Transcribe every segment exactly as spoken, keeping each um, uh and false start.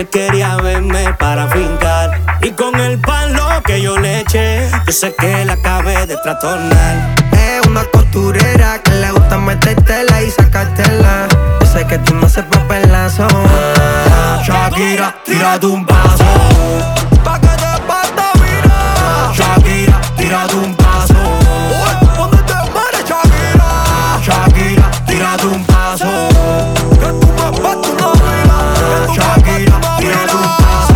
quería verme para fincar. Y con el palo que yo le eché, yo sé que la acabé de trastornar. Es una costurera que le gusta metértela y sacártela. Yo sé que tú no haces papelazo. Shakira, tírate un paso. Pa' que te parta, mira. Shakira, tírate un paso. ¿Dónde te mueres, Shakira? Shakira, tírate un paso. Que tú me partas una vida. Shakira, tírate un paso.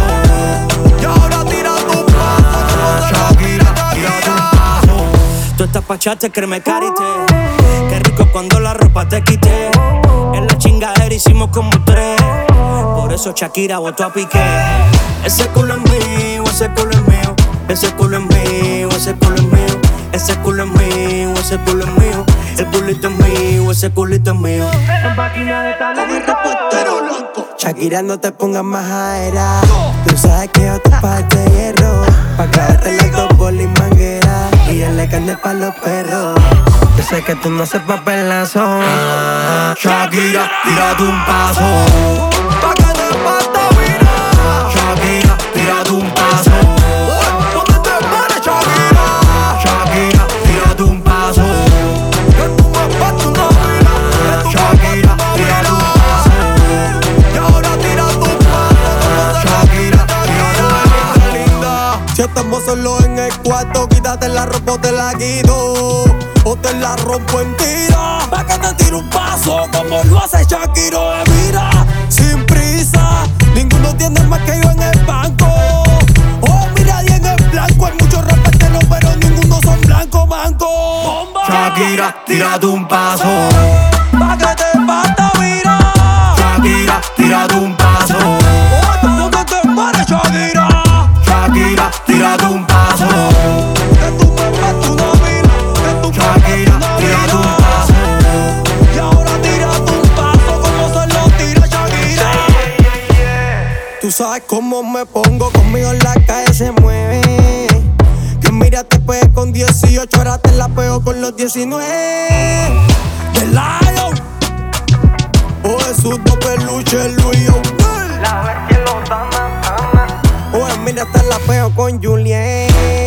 Y ahora tira tu paso. Shakira, tírate un paso. Tú estás pa' echarte creme carité. Qué rico cuando la ropa te quité. En la chingadera hicimos como tres. Por eso Shakira votó a Piqué. Ese culo es mío, ese culo es mío. Ese culo es mío, ese culo es mío. Ese culo es mío, ese culo es mío. El culito es mío, ese culito es mío. En máquina de talento. Shakira, no te pongas más aera. Tú sabes que yo te parte de hierro. Pa' clavarte las dos bolas y manguera. Y él le carne pa' los perros. Yo sé que tú no haces papelazo. Shakira, tírate un paso. Pa' que te parta, mira. Shakira, tírate un paso. ¿Dónde te mueres, Shakira? Shakira, tírate un paso. Que tú me partas una vida. Shakira, tírate un paso. Y ahora tira tu paso. Shakira, tírate un paso. Linda, si estamos solos en el cuarto, quítate la ropa o te la quito. O te la rompo en tira. Pa' que te tire un paso como lo hace Shakira. Mira, sin prisa, ninguno tiene más que yo en el banco. Oh, mira, y en el blanco hay muchos rapeteros, pero ninguno son blanco, manco. ¡Bomba! Shakira, tírate un paso. Pa' que te parta, mira. Shakira, tírate un paso. Oh, ¿dónde te mueres, Shakira? Shakira, tírate un paso. Que tú me partas una vida. Que tú me Shakira, partas una tírate un vida. paso. Y ahora tira tu paso como se lo tira Shakira. Tú sabes cómo me pongo, conmigo en la calle se mueve. Que mira, te pegué con dieciocho, ahora te la pego con los diecinueve. The Lion, o Jesús dos peluches, Luis O'Neill. La bestia lo sana, sana. O mira, te la pego con Julien.